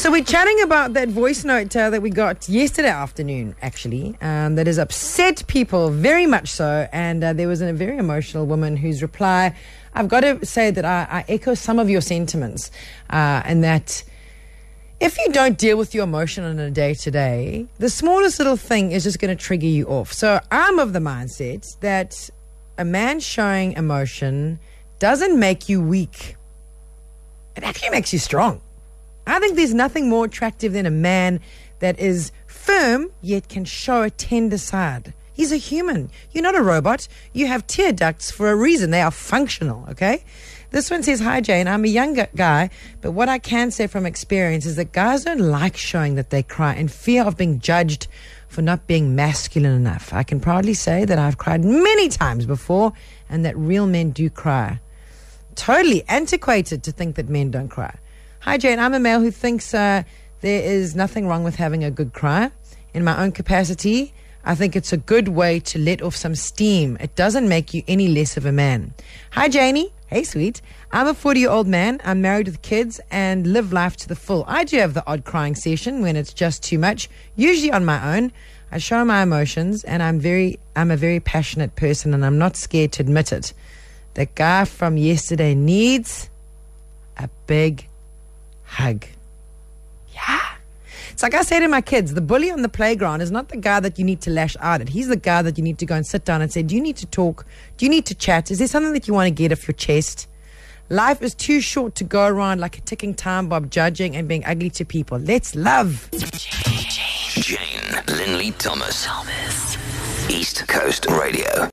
So we're chatting about that voice note that we got yesterday afternoon, actually, that has upset people very much so. And there was a very emotional woman whose reply, I've got to say that I echo some of your sentiments, and that if you don't deal with your emotion on a day-to-day, the smallest little thing is just going to trigger you off. So I'm of the mindset that a man showing emotion doesn't make you weak. It actually makes you strong. I think there's nothing more attractive than a man that is firm yet can show a tender side. He's a human. You're not a robot. You have tear ducts for a reason. They are functional, okay? This one says, hi, Jane. I'm a young guy, but what I can say from experience is that guys don't like showing that they cry in fear of being judged for not being masculine enough. I can proudly say that I've cried many times before and that real men do cry. Totally antiquated to think that men don't cry. Hi, Jane. I'm a male who thinks there is nothing wrong with having a good cry. In my own capacity, I think it's a good way to let off some steam. It doesn't make you any less of a man. Hi, Janie. Hey, sweet. I'm a 40-year-old man. I'm married with kids and live life to the full. I do have the odd crying session when it's just too much, usually on my own. I show my emotions, and I'm a very passionate person, and I'm not scared to admit it. The guy from yesterday needs a big hug. Yeah. It's like I say to my kids, the bully on the playground is not the guy that you need to lash out at. He's the guy that you need to go and sit down and say, do you need to talk? Do you need to chat? Is there something that you want to get off your chest? Life is too short to go around like a ticking time bomb, judging and being ugly to people. Let's love. Jane Linley Thomas. East Coast Radio.